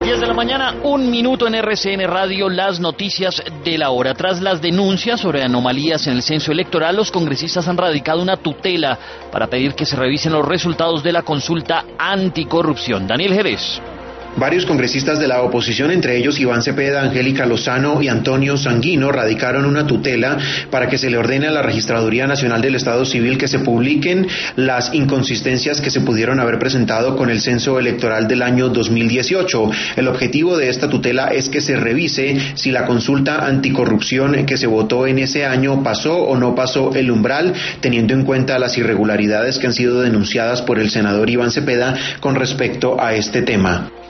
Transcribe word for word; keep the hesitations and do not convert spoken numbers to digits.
diez de la mañana, un minuto en R C N Radio, las noticias de la hora. Tras las denuncias sobre anomalías en el censo electoral, los congresistas han radicado una tutela para pedir que se revisen los resultados de la consulta anticorrupción. Daniel Jerez. Varios congresistas de la oposición, entre ellos Iván Cepeda, Angélica Lozano y Antonio Sanguino, radicaron una tutela para que se le ordene a la Registraduría Nacional del Estado Civil que se publiquen las inconsistencias que se pudieron haber presentado con el censo electoral del año dos mil dieciocho. El objetivo de esta tutela es que se revise si la consulta anticorrupción que se votó en ese año pasó o no pasó el umbral, teniendo en cuenta las irregularidades que han sido denunciadas por el senador Iván Cepeda con respecto a este tema.